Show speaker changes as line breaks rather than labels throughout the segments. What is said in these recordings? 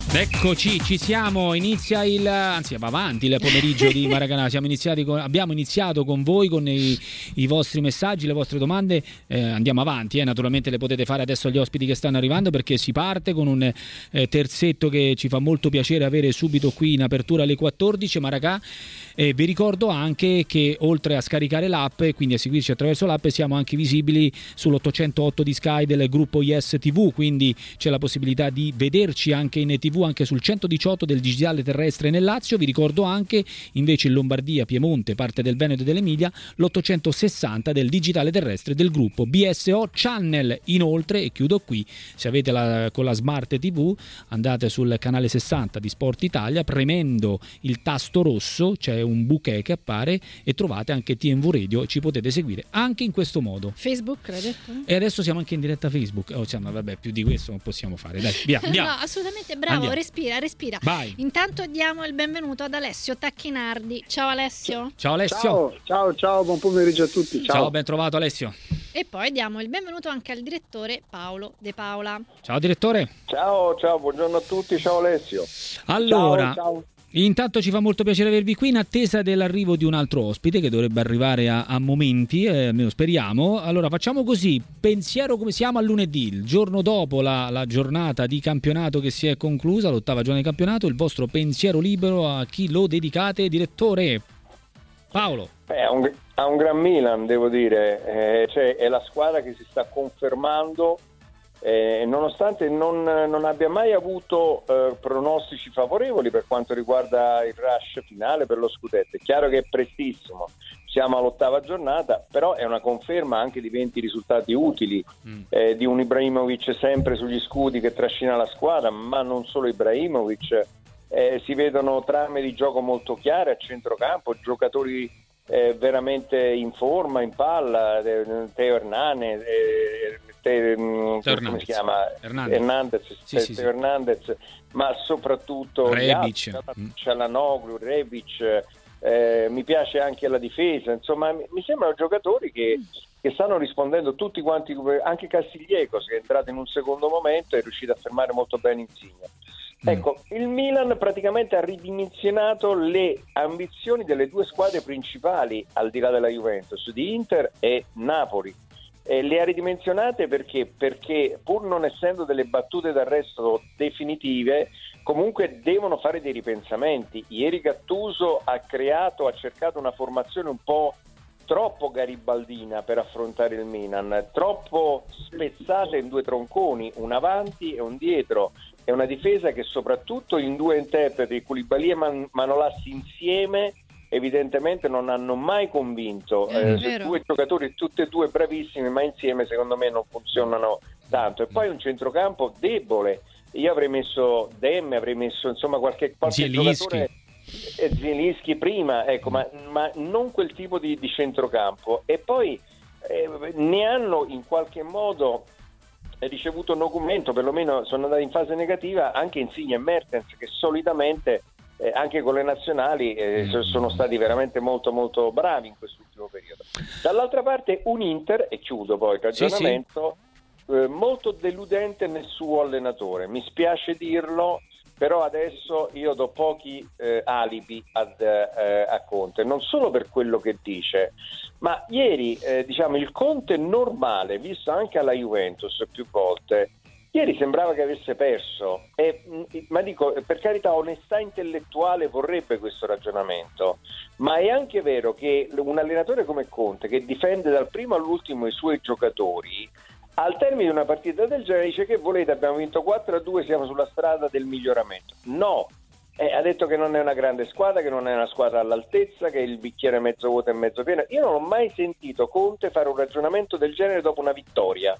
Eccoci, ci siamo, inizia va avanti il pomeriggio di Maracanã. Abbiamo iniziato con voi, con i vostri messaggi, le vostre domande, andiamo avanti, naturalmente le potete fare adesso agli ospiti che stanno arrivando, perché si parte con un terzetto che ci fa molto piacere avere subito qui in apertura alle 14, Maracà. Vi ricordo anche che oltre a scaricare l'app e quindi a seguirci attraverso l'app, siamo anche visibili sull'808 di Sky del gruppo Yes TV, quindi c'è la possibilità di vederci anche in TV, anche sul 118 del digitale terrestre nel Lazio. Vi ricordo anche invece in Lombardia, Piemonte, parte del Veneto e dell'Emilia, l'860 del digitale terrestre del gruppo BSO Channel. Inoltre, e chiudo qui, se avete con la Smart TV andate sul canale 60 di Sport Italia, premendo il tasto rosso c'è un bouquet che appare e trovate anche TNV Radio, ci potete seguire anche in questo modo.
Facebook, l'hai detto?
E adesso siamo anche in diretta Facebook. Vabbè, più di questo non possiamo fare. Dai, via, andiamo.
No, assolutamente, bravo,
Andiamo.
Respira.
Vai.
Intanto diamo il benvenuto ad Alessio Tacchinardi. Ciao Alessio.
Ciao Alessio.
Ciao, buon pomeriggio a tutti.
Ciao, ben trovato Alessio.
E poi diamo il benvenuto anche al direttore Paolo De Paola.
Ciao direttore.
Ciao, buongiorno a tutti, ciao Alessio.
Allora,
ciao.
Intanto ci fa molto piacere avervi qui in attesa dell'arrivo di un altro ospite che dovrebbe arrivare a momenti, almeno speriamo. Allora facciamo così, pensiero come siamo a lunedì, il giorno dopo la giornata di campionato che si è conclusa, l'8ª giornata di campionato, il vostro pensiero libero a chi lo dedicate, direttore Paolo?
A un gran Milan, devo dire, è la squadra che si sta confermando. Nonostante non abbia mai avuto pronostici favorevoli per quanto riguarda il rush finale per lo scudetto. È chiaro che è prestissimo, siamo all'8ª giornata, però è una conferma anche di 20 risultati utili, di un Ibrahimovic sempre sugli scudi che trascina la squadra, ma non solo Ibrahimovic, si vedono trame di gioco molto chiare a centrocampo, giocatori veramente in forma, in palla, Teo Hernandez, come si chiama? Hernandez,
sì.
Hernandez, ma soprattutto
Rebic,
Çalhanoğlu, Rebic, mi piace anche la difesa, insomma mi sembrano giocatori che stanno rispondendo tutti quanti, anche Castillejo che è entrato in un secondo momento e è riuscito a fermare molto bene Insigne. Ecco, il Milan praticamente ha ridimensionato le ambizioni delle due squadre principali al di là della Juventus, di Inter e Napoli. Le ha ridimensionate perché pur non essendo delle battute d'arresto definitive, comunque devono fare dei ripensamenti. Ieri Gattuso ha cercato una formazione un po' troppo garibaldina per affrontare il Milan, troppo spezzata in due tronconi, un avanti e un dietro. È una difesa che soprattutto in due interpreti, Koulibaly e Manolas insieme, evidentemente non hanno mai convinto. Due giocatori tutti e due bravissimi, ma insieme secondo me non funzionano tanto. E poi un centrocampo debole. Io avrei messo Demme, avrei messo insomma qualche giocatore, Zielinski prima, ecco, ma non quel tipo di centrocampo. E poi ne hanno in qualche modo ricevuto un documento, perlomeno sono andati in fase negativa anche Insigne e Mertens, che solitamente anche con le nazionali sono stati veramente molto molto bravi in quest'ultimo periodo. Dall'altra parte un Inter, e chiudo poi il ragionamento, molto deludente nel suo allenatore, mi spiace dirlo, però adesso io do pochi alibi a Conte, non solo per quello che dice, ma ieri il Conte normale, visto anche alla Juventus più volte, ieri sembrava che avesse perso, ma dico, per carità, onestà intellettuale vorrebbe questo ragionamento, ma è anche vero che un allenatore come Conte, che difende dal primo all'ultimo i suoi giocatori, al termine di una partita del genere dice: che volete, abbiamo vinto 4-2, siamo sulla strada del miglioramento. No, ha detto che non è una grande squadra, che non è una squadra all'altezza, che il bicchiere è mezzo vuoto e mezzo pieno. Io non ho mai sentito Conte fare un ragionamento del genere dopo una vittoria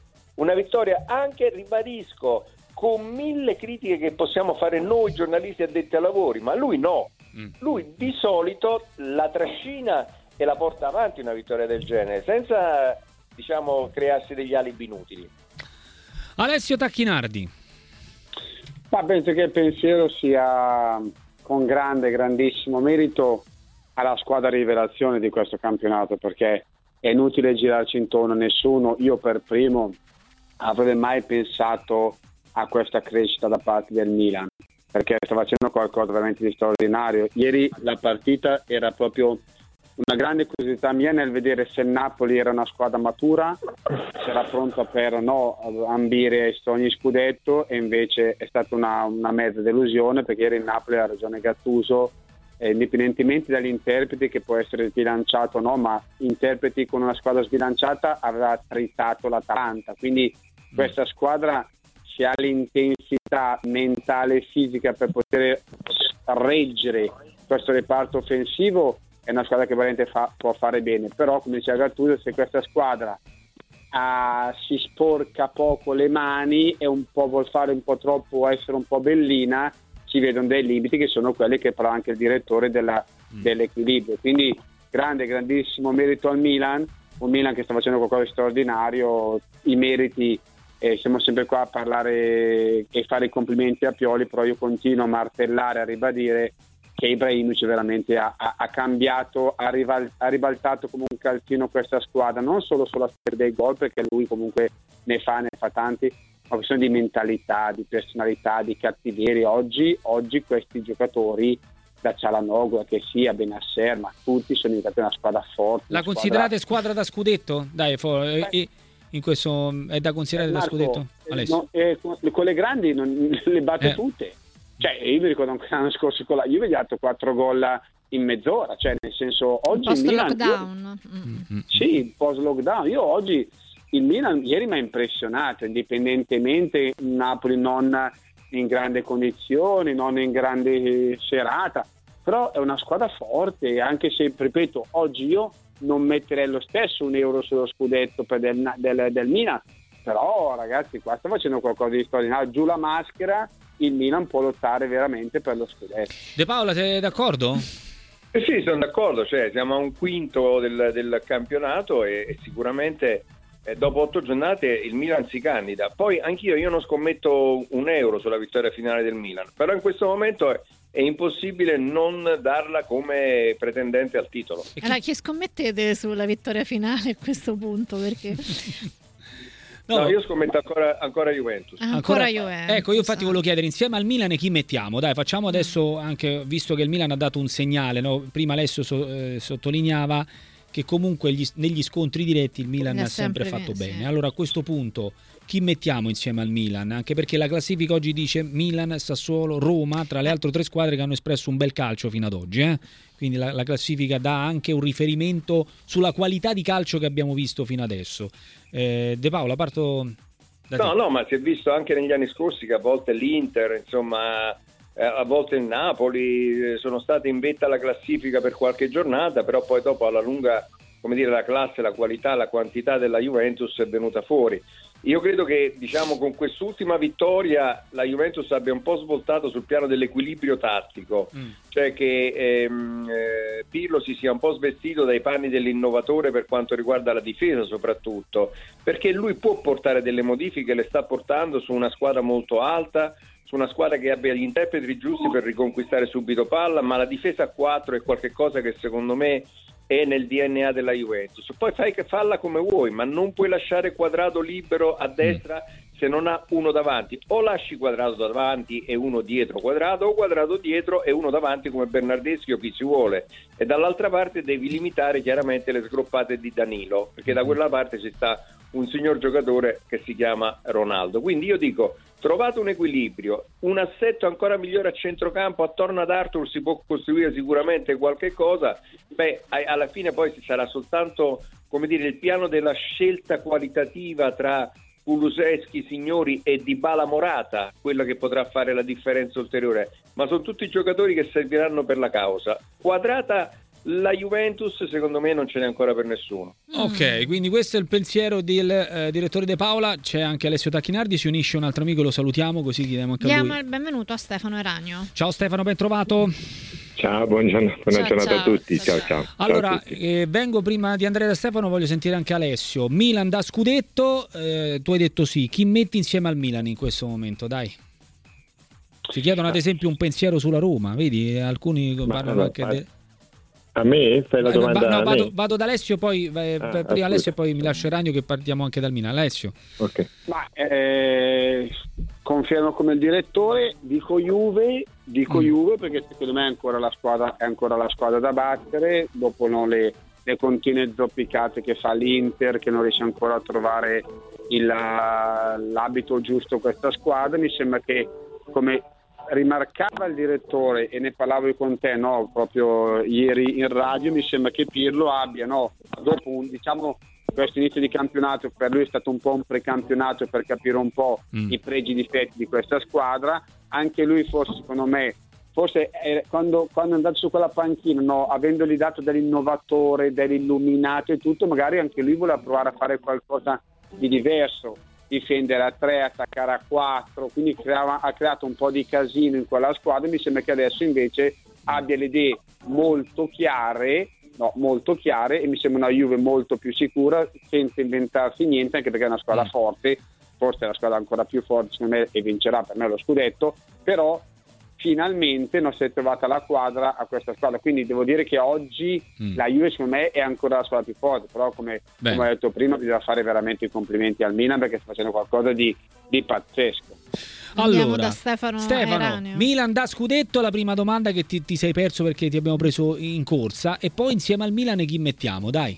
anche, ribadisco, con 1000 critiche che possiamo fare noi giornalisti addetti ai lavori, ma lui no. Lui di solito la trascina e la porta avanti una vittoria del genere, senza crearsi degli alibi inutili.
Alessio Tacchinardi.
Ma penso che il pensiero sia con grandissimo merito alla squadra rivelazione di questo campionato, perché è inutile girarci intorno, nessuno, io per primo, avrebbe mai pensato a questa crescita da parte del Milan. perché sta facendo qualcosa veramente di straordinario. Ieri la partita era proprio una grande curiosità mia nel vedere se il Napoli era una squadra matura, se era pronta per ambire ogni scudetto, e invece è stata una mezza delusione, perché ieri il Napoli ha ragione Gattuso, indipendentemente dagli interpreti, che può essere sbilanciato o no, ma interpreti con una squadra sbilanciata aveva tritato l'Atalanta, quindi questa squadra, se ha l'intensità mentale e fisica per poter reggere questo reparto offensivo, è una squadra che veramente può fare bene. Però, come diceva Gattuso, se questa squadra si sporca poco le mani e vuol fare un po' troppo, essere un po' bellina, si vedono dei limiti, che sono quelli che però anche il direttore dell'equilibrio. Quindi grandissimo merito al Milan, un Milan che sta facendo qualcosa di straordinario. I meriti, siamo sempre qua a parlare e fare i complimenti a Pioli, però io continuo a martellare, a ribadire che Ibrahimovic veramente ha cambiato, ha ribaltato come un calzino questa squadra, non solo sulla sfera dei gol, perché lui comunque ne fa tanti, ma questione di mentalità, di personalità, di cattiveria. Oggi questi giocatori, da Çalhanoğlu che sia Benasser, ma tutti sono diventati una squadra forte.
La considerate squadra da scudetto? Dai, in questo è da considerare da scudetto?
No, con le grandi le batte tutte. Cioè, io mi ricordo anche l'anno scorso con la Juve gli ha dato 4 gol in mezz'ora, cioè nel senso, oggi il Milan,
lockdown.
Sì, post lockdown. Io oggi il Milan ieri mi ha impressionato, indipendentemente Napoli non in grande condizioni, non in grande serata, però è una squadra forte, anche se, ripeto, oggi io non metterei lo stesso €1 sullo scudetto per del Milan, però ragazzi, qua sta facendo qualcosa di straordinario. Giù la maschera, il Milan può lottare veramente per lo scudetto.
De Paola, sei d'accordo?
Sì, sono d'accordo, cioè siamo a un quinto del campionato e sicuramente dopo 8 giornate il Milan si candida. Poi anch'io non scommetto €1 sulla vittoria finale del Milan, però in questo momento è impossibile non darla come pretendente al titolo.
Allora, chi scommettete sulla vittoria finale a questo punto? Perché
No, io scommetto ancora Juventus.
Ancora Juventus.
Ecco, io infatti volevo chiedere, insieme al Milan chi mettiamo? Dai, facciamo adesso, anche visto che il Milan ha dato un segnale, no? Prima Alessio sottolineava che comunque negli scontri diretti il Milan ha sempre fatto bene.
Sì.
Allora a questo punto chi mettiamo insieme al Milan? Anche perché la classifica oggi dice Milan, Sassuolo, Roma, tra le altre 3 squadre che hanno espresso un bel calcio fino ad oggi. Quindi la classifica dà anche un riferimento sulla qualità di calcio che abbiamo visto fino adesso. De Paola, parto da te.
No, ma si è visto anche negli anni scorsi che a volte l'Inter, insomma, a volte il Napoli sono state in vetta alla classifica per qualche giornata, però poi dopo alla lunga, come dire, la classe, la qualità, la quantità della Juventus è venuta fuori. Io credo che, diciamo, con quest'ultima vittoria la Juventus abbia un po' svoltato sul piano dell'equilibrio tattico, cioè che Pirlo si sia un po' svestito dai panni dell'innovatore per quanto riguarda la difesa soprattutto, perché lui può portare delle modifiche, le sta portando su una squadra molto alta, su una squadra che abbia gli interpreti giusti per riconquistare subito palla, ma la difesa a 4 è qualcosa che secondo me è nel DNA della Juventus. Poi falla come vuoi, ma non puoi lasciare Quadrato libero a destra se non ha uno davanti. O lasci Quadrato davanti e uno dietro Quadrato, o Quadrato dietro e uno davanti come Bernardeschi o chi si vuole. E dall'altra parte devi limitare chiaramente le sgroppate di Danilo, perché da quella parte ci sta un signor giocatore che si chiama Ronaldo. Quindi io dico, trovato un equilibrio, un assetto ancora migliore a centrocampo, attorno ad Arthur si può costruire sicuramente qualche cosa, alla fine poi ci sarà soltanto, come dire, il piano della scelta qualitativa tra Kulusevski, Signori e Dybala Morata, quella che potrà fare la differenza ulteriore, ma sono tutti giocatori che serviranno per la causa. Quadrata la Juventus secondo me non ce n'è ancora per nessuno.
Ok, quindi questo è il pensiero del direttore De Paola. C'è anche Alessio Tacchinardi, si unisce un altro amico, lo salutiamo così chiediamo anche a lui.
Diamo il benvenuto a Stefano Eragno.
Ciao Stefano, ben trovato.
Ciao, buona giornata a tutti. Ciao.
Allora, vengo prima di andare da Stefano, voglio sentire anche Alessio. Milan da scudetto, tu hai detto sì. Chi metti insieme al Milan in questo momento? Dai. Ci chiedono ad esempio un pensiero sulla Roma, vedi? Alcuni parlano anche
a me? Fai la domanda
vado da Alessio, poi prima Alessio e poi mi lascio Ragno che partiamo anche dal Milan. Alessio.
Ok.
Ma confermo come il direttore, dico Juve perché secondo me è ancora la squadra da battere, dopo le continue zoppicate che fa l'Inter, che non riesce ancora a trovare l'abito giusto questa squadra. Mi sembra che, come rimarcava il direttore, e ne parlavo con te proprio ieri in radio, mi sembra che Pirlo abbia dopo questo inizio di campionato, per lui è stato un po' un precampionato per capire un po' i pregi e i difetti di questa squadra. Anche lui secondo me quando è andato su quella panchina, avendogli dato dell'innovatore, dell'illuminato e tutto, magari anche lui voleva provare a fare qualcosa di diverso, difendere a 3, attaccare a 4, quindi ha creato un po' di casino in quella squadra. Mi sembra che adesso invece abbia le idee molto chiare, e mi sembra una Juve molto più sicura, senza inventarsi niente, anche perché è una squadra forte, forse è la squadra ancora più forte secondo me, e vincerà per me lo scudetto, però finalmente non si è trovata la quadra a questa squadra, quindi devo dire che oggi la Juve secondo me è ancora la squadra più forte, però come ho detto prima bisogna fare veramente i complimenti al Milan, perché sta facendo qualcosa di pazzesco.
Andiamo
Allora,
da Stefano
Milan da scudetto, la prima domanda che ti sei perso perché ti abbiamo preso in corsa, e poi insieme al Milan chi mettiamo, dai?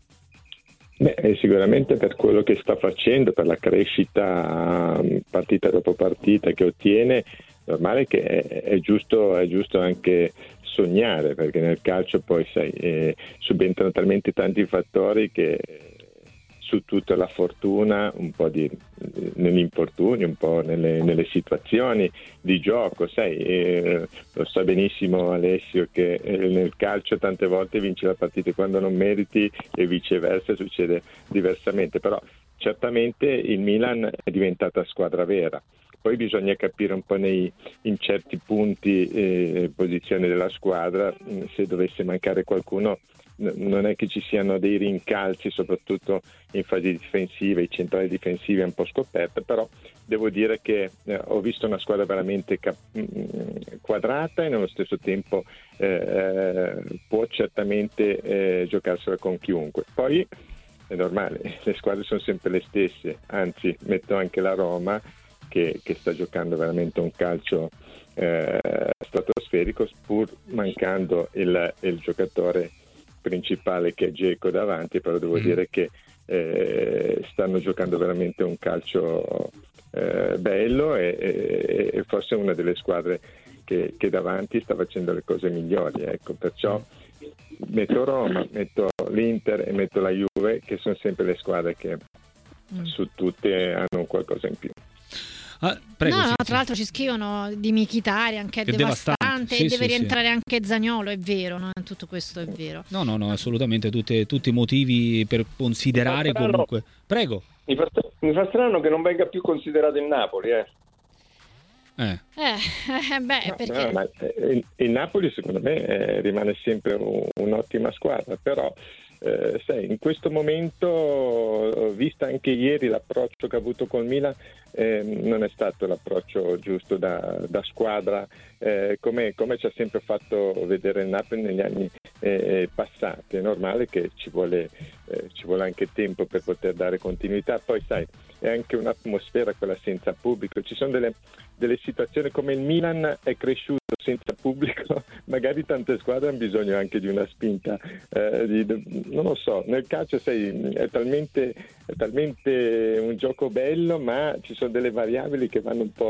Sicuramente per quello che sta facendo, per la crescita partita dopo partita che ottiene, normale che è giusto anche sognare, perché nel calcio poi subentrano talmente tanti fattori che su tutta la fortuna, un po' negli infortuni, un po' nelle situazioni di gioco, lo sa benissimo Alessio che nel calcio tante volte vinci la partita quando non meriti e viceversa succede diversamente, però certamente il Milan è diventata squadra vera. Poi bisogna capire un po' in certi punti posizioni della squadra, se dovesse mancare qualcuno non è che ci siano dei rincalzi, soprattutto in fase difensiva, i centrali difensivi è un po' scoperta, però devo dire che ho visto una squadra veramente quadrata e nello stesso tempo può certamente giocarsela con chiunque. Poi è normale, le squadre sono sempre le stesse, anzi metto anche la Roma che sta giocando veramente un calcio stratosferico, pur mancando il giocatore principale che è Dzeko davanti, però devo dire che stanno giocando veramente un calcio bello e forse una delle squadre che davanti sta facendo le cose migliori, ecco, perciò metto Roma, metto l'Inter e metto la Juve, che sono sempre le squadre che su tutte hanno qualcosa in più.
Prego,
tra l'altro ci scrivono di Mkhitaryan che è devastante, e deve rientrare anche Zaniolo, è vero, tutto questo è vero.
No, assolutamente, tutti motivi per considerare comunque. Prego.
Mi fa strano che non venga più considerato il Napoli,
perché
ma il Napoli secondo me rimane sempre un'ottima squadra, però in questo momento, vista anche ieri l'approccio che ha avuto col Milan, non è stato l'approccio giusto da squadra, come ci ha sempre fatto vedere il Napoli negli anni passati. È normale che ci vuole anche tempo per poter dare continuità, poi è anche un'atmosfera quella senza pubblico, ci sono delle situazioni, come il Milan è cresciuto senza pubblico, magari tante squadre hanno bisogno anche di una spinta, non lo so, nel calcio è talmente un gioco bello, ma ci sono delle variabili che vanno un po'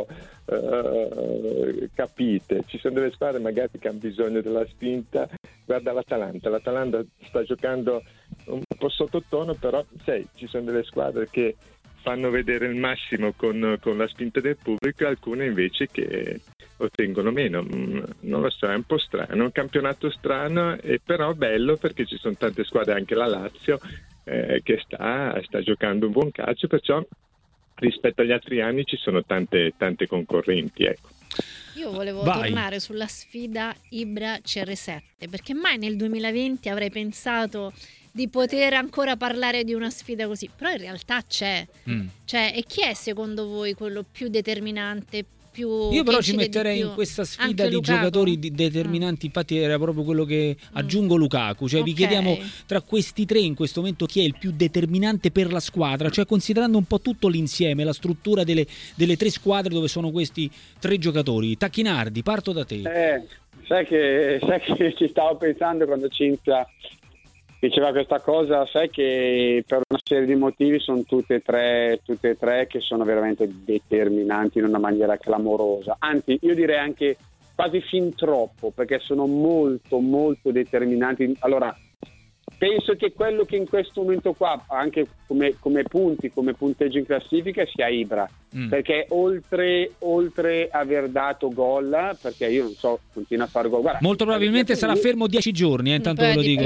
capite, ci sono delle squadre magari che hanno bisogno della spinta. Guarda l'Atalanta sta giocando un po' sottotono, però ci sono delle squadre che fanno vedere il massimo con la spinta del pubblico, e alcune invece che ottengono meno. Non lo so, è un po' strano, un campionato strano, e però bello perché ci sono tante squadre, anche la Lazio che sta giocando un buon calcio, perciò rispetto agli altri anni ci sono tante concorrenti, ecco.
Io volevo tornare sulla sfida Ibra CR7, perché mai nel 2020 avrei pensato di poter ancora parlare di una sfida così, però in realtà c'è. E chi è secondo voi quello più determinante, più.
Io però ci metterei in questa sfida di giocatori determinanti, infatti era proprio quello che aggiungo Lukaku, cioè vi chiediamo tra questi tre in questo momento chi è il più determinante per la squadra, cioè considerando un po' tutto l'insieme, la struttura delle tre squadre dove sono questi tre giocatori. Tacchinardi, parto da te.
Sai che ci stavo pensando quando Cinzia diceva questa cosa, sai che per una serie di motivi sono tutte e tre che sono veramente determinanti in una maniera clamorosa, anzi io direi anche quasi fin troppo, perché sono molto molto determinanti. Allora penso che quello che in questo momento qua, anche come punti, come punteggio in classifica, sia Ibra, perché oltre aver dato gol, perché io non so, continua a fare gol. Guarda,
molto probabilmente sarà fermo 10 giorni, intanto ve lo dico.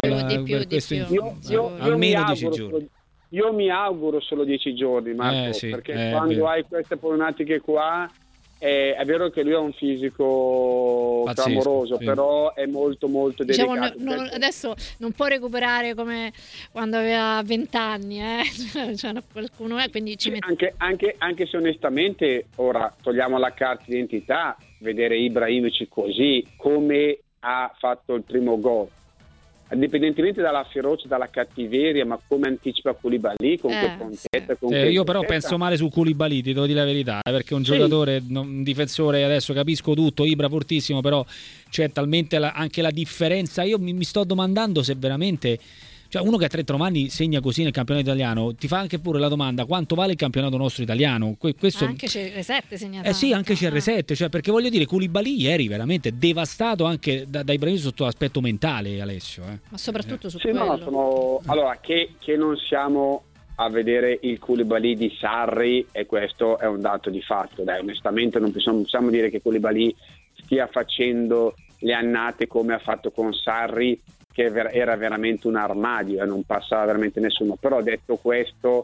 Almeno 10 giorni.
Io mi auguro solo 10 giorni, Marco, perché quando hai queste problematiche qua, è vero che lui ha un fisico clamoroso, però è molto molto delicato.
Adesso non può recuperare come quando aveva 20 anni, cioè, qualcuno quindi ci mette...
anche se onestamente ora togliamo la carta d'identità, vedere Ibrahimovic così come ha fatto il primo gol, indipendentemente dalla ferocia, dalla cattiveria, ma come anticipa Koulibaly con che prontezza,
io però penso male su Koulibaly, ti devo dire la verità, perché un giocatore, un difensore, adesso capisco tutto, Ibra fortissimo, però c'è talmente anche la differenza. Io mi sto domandando se veramente, cioè uno che a 30 anni segna così nel campionato italiano, ti fa anche pure la domanda quanto vale il campionato nostro italiano. Questo...
Anche CR7 segna tanto.
Sì, anche CR7, cioè, perché voglio dire, Koulibaly ieri veramente devastato anche dai premi sotto l'aspetto mentale, Alessio.
Ma soprattutto su quello.
No, allora, che non siamo a vedere il Koulibaly di Sarri, e questo è un dato di fatto. Dai, onestamente non possiamo dire che Koulibaly stia facendo le annate come ha fatto con Sarri, che era veramente un armadio e non passava veramente nessuno. Però detto questo,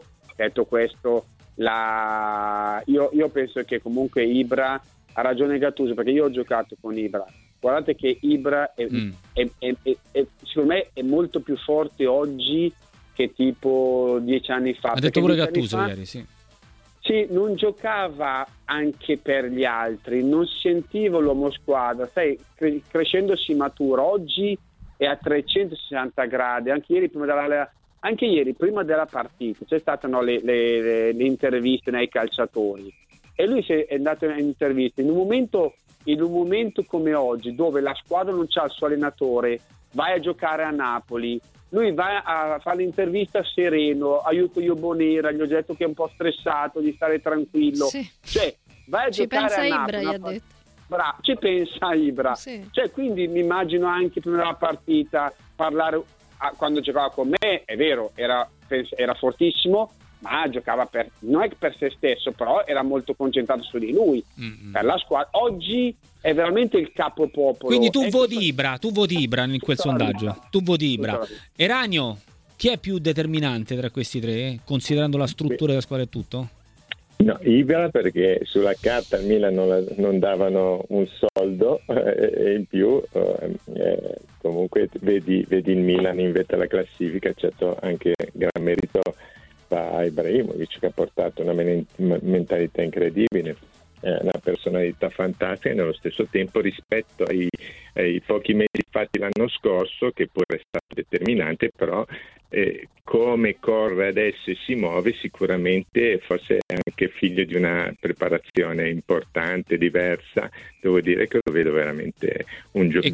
io penso che comunque Ibra ha ragione Gattuso, perché io ho giocato con Ibra. Guardate che Ibra secondo me è molto più forte oggi che tipo 10 anni fa.
Ha detto pure Gattuso ieri, sì.
Sì, non giocava anche per gli altri, non sentiva l'uomo squadra, sai, crescendosi maturo. Oggi è a 360 gradi, anche ieri prima della partita c'è stata le interviste ai calciatori, e lui è andato in intervista in un momento come oggi, dove la squadra non c'ha il suo allenatore, vai a giocare a Napoli, lui va a fare l'intervista sereno, aiuto io Bonera, gli ho detto che è un po' stressato, di stare tranquillo, cioè vai a giocare a Napoli.
Ibra, gli ha detto.
Ci pensa Ibra, cioè, quindi mi immagino anche prima della partita parlare, quando giocava con me, è vero, era fortissimo, ma giocava non è per se stesso, però era molto concentrato su di lui, per la squadra. Oggi è veramente il capopopolo.
Quindi tu voti Ibra in quel sondaggio, tu voti Ibra. Eranio, chi è più determinante tra questi tre, considerando la struttura della squadra e tutto?
No, Ibra, perché sulla carta al Milan non davano un soldo, e in più comunque vedi il Milan in vetta alla classifica, certo anche gran merito a Ibrahimovic, che ha portato una mentalità incredibile, una personalità fantastica, e nello stesso tempo rispetto ai pochi mesi fatti l'anno scorso, che pure è stato determinante, però come corre adesso e si muove, sicuramente forse è anche figlio di una preparazione importante, diversa. Devo dire che lo vedo veramente un giocatore.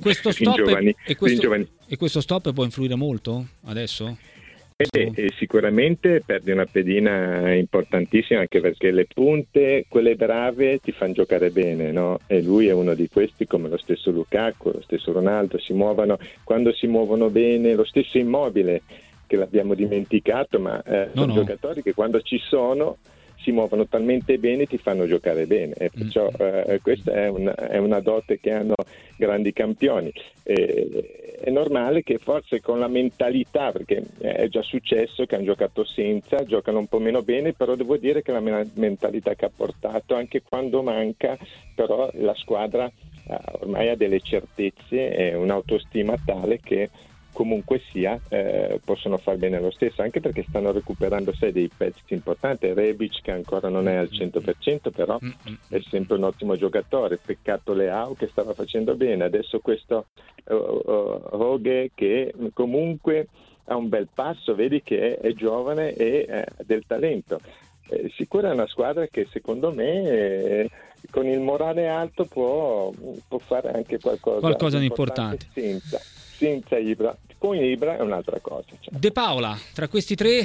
E questo stop può influire molto adesso?
Sicuramente perde una pedina importantissima, anche perché le punte, quelle brave, ti fanno giocare bene, no? E lui è uno di questi, come lo stesso Lukaku, lo stesso Ronaldo, quando si muovono bene, lo stesso Immobile, che l'abbiamo dimenticato, ma sono giocatori che quando ci sono si muovono talmente bene, ti fanno giocare bene, e perciò questa è una dote che hanno grandi campioni. È normale che forse con la mentalità, perché è già successo che hanno giocato senza, giocano un po' meno bene, però devo dire che la mentalità che ha portato, anche quando manca, però la squadra ormai ha delle certezze e un'autostima tale che comunque sia possono far bene lo stesso, anche perché stanno recuperando dei pezzi importanti. Rebic, che ancora non è al 100%, però è sempre un ottimo giocatore. Peccato Leao, che stava facendo bene, adesso questo Rogue, che comunque ha un bel passo, vedi che è giovane e ha del talento. Sicura è una squadra che secondo me con il morale alto può fare anche qualcosa di importante senza Ibra. Con Ibra è un'altra cosa.
De Paola, tra questi tre?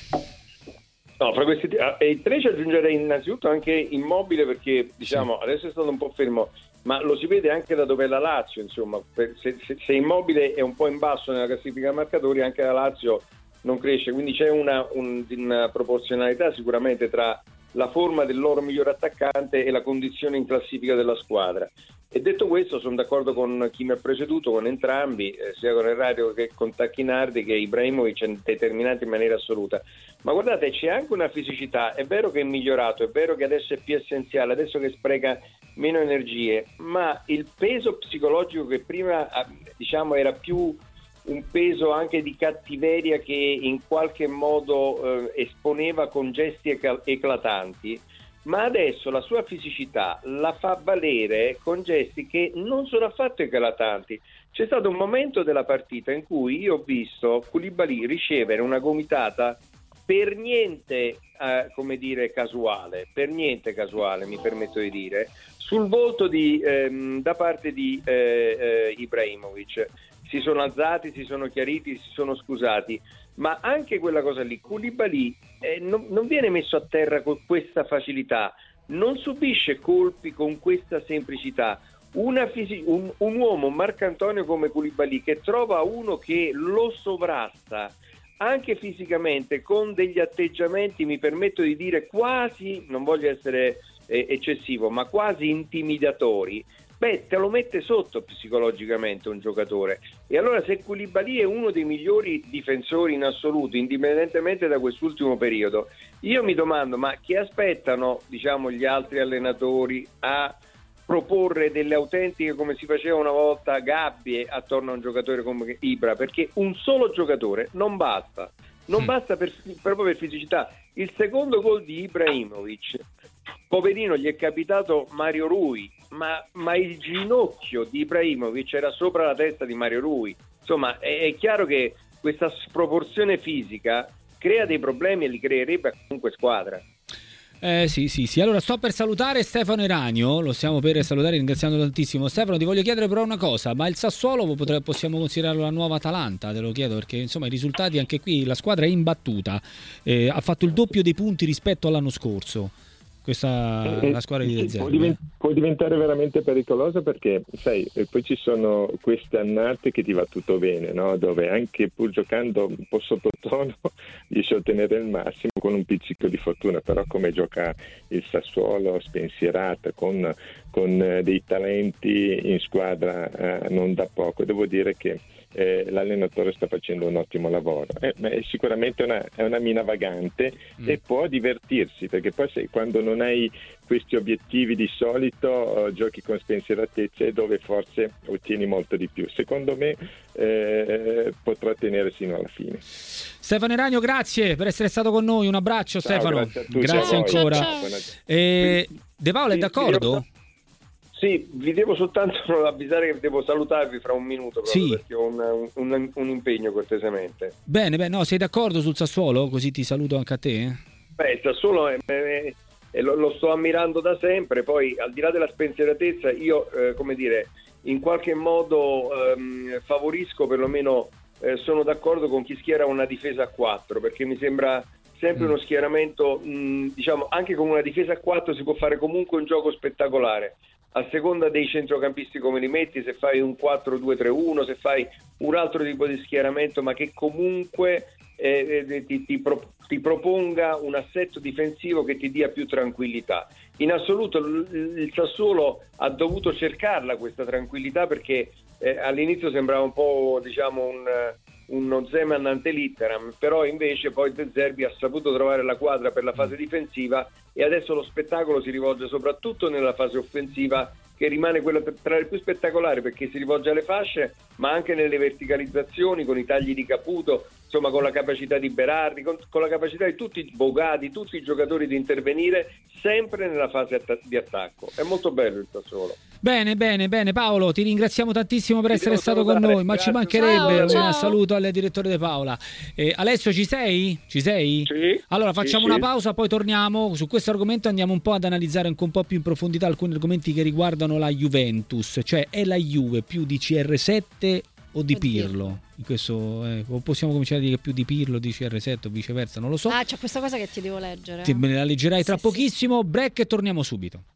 No, fra questi tre ci aggiungerei innanzitutto anche Immobile, perché diciamo adesso è stato un po' fermo, ma lo si vede anche da dove è la Lazio, insomma, se Immobile è un po' in basso nella classifica marcatori, anche la Lazio non cresce, quindi c'è una proporzionalità sicuramente tra la forma del loro migliore attaccante e la condizione in classifica della squadra. E detto questo, sono d'accordo con chi mi ha preceduto, con entrambi, sia con Errario che con Tacchinardi, che Ibrahimovic è determinante in maniera assoluta. Ma guardate, c'è anche una fisicità, è vero che è migliorato, è vero che adesso è più essenziale, adesso che spreca meno energie, ma il peso psicologico che prima diciamo era più un peso anche di cattiveria, che in qualche modo esponeva con gesti eclatanti, ma adesso la sua fisicità la fa valere con gesti che non sono affatto eclatanti. C'è stato un momento della partita in cui io ho visto Koulibaly ricevere una gomitata per niente casuale, mi permetto di dire, sul volto da parte di Ibrahimovic. Si sono alzati, si sono chiariti, si sono scusati, ma anche quella cosa lì, Koulibaly non viene messo a terra con questa facilità, non subisce colpi con questa semplicità. Un uomo, Marcantonio come Koulibaly, che trova uno che lo sovrasta anche fisicamente, con degli atteggiamenti, mi permetto di dire quasi, non voglio essere eccessivo, ma quasi intimidatori, te lo mette sotto psicologicamente un giocatore. E allora, se Koulibaly è uno dei migliori difensori in assoluto, indipendentemente da quest'ultimo periodo, io mi domando, ma che aspettano, diciamo, gli altri allenatori a proporre delle autentiche, come si faceva una volta, gabbie attorno a un giocatore come Ibra? Perché un solo giocatore non basta, proprio per fisicità. Il secondo gol di Ibrahimovic, poverino, gli è capitato Mario Rui, ma il ginocchio di Ibrahimovic era sopra la testa di Mario Rui. Insomma, è chiaro che questa sproporzione fisica crea dei problemi e li creerebbe a qualunque squadra.
Sì. Allora sto per salutare Stefano Eranio, lo stiamo per salutare ringraziando tantissimo. Stefano, ti voglio chiedere però una cosa, ma il Sassuolo possiamo considerarlo la nuova Atalanta? Te lo chiedo perché insomma i risultati, anche qui la squadra è imbattuta, ha fatto il doppio dei punti rispetto all'anno scorso. La squadra di De Zerbi
può diventare veramente pericolosa, perché sai, poi ci sono queste annate che ti va tutto bene, no? Dove anche pur giocando un po' sottotono riesci a ottenere il massimo con un pizzico di fortuna. Però come gioca il Sassuolo, spensierata, con dei talenti in squadra non da poco, devo dire che l'allenatore sta facendo un ottimo lavoro. È sicuramente è una mina vagante e può divertirsi, perché poi quando non hai questi obiettivi di solito giochi con spensieratezza, e dove forse ottieni molto di più. Secondo me potrà tenere sino alla fine.
Stefano Eranio, grazie per essere stato con noi, un abbraccio. Ciao, Stefano, grazie ancora.
Ciao.
De Paola, è d'accordo?
Sì, vi devo soltanto avvisare che devo salutarvi fra un minuto, perché ho un impegno, cortesemente.
Bene, no, sei d'accordo sul Sassuolo? Così ti saluto anche a te.
Il Sassuolo lo sto ammirando da sempre, poi al di là della spensieratezza io, in qualche modo favorisco, perlomeno sono d'accordo con chi schiera una difesa a 4, perché mi sembra sempre uno schieramento, anche con una difesa a 4 si può fare comunque un gioco spettacolare. A seconda dei centrocampisti come li metti, se fai un 4-2-3-1, se fai un altro tipo di schieramento, ma che comunque ti proponga un assetto difensivo che ti dia più tranquillità. In assoluto il Sassuolo ha dovuto cercarla questa tranquillità, perché all'inizio sembrava un po' uno Zeman ante litteram, però invece poi De Zerbi ha saputo trovare la quadra per la fase difensiva, e adesso lo spettacolo si rivolge soprattutto nella fase offensiva, che rimane quella tra le più spettacolari, perché si rivolge alle fasce, ma anche nelle verticalizzazioni, con i tagli di Caputo, insomma con la capacità di Berardi, con la capacità di tutti i Bogati, tutti i giocatori di intervenire sempre nella fase di attacco. È molto bello il Sassuolo.
Bene Paolo, ti ringraziamo tantissimo per essere stato con noi, ma ci mancherebbe. Un saluto al direttore De Paola. Alessio, ci sei?
Sì.
Allora facciamo una pausa, poi torniamo su questo argomento, andiamo un po' ad analizzare anche un po' più in profondità alcuni argomenti che riguardano la Juventus, cioè è la Juve più di CR7 o di Pirlo? In questo, o possiamo cominciare a dire che più di Pirlo di CR7 o viceversa, non lo so.
C'è questa cosa che ti devo leggere.
Me la leggerai tra pochissimo. Break e torniamo subito.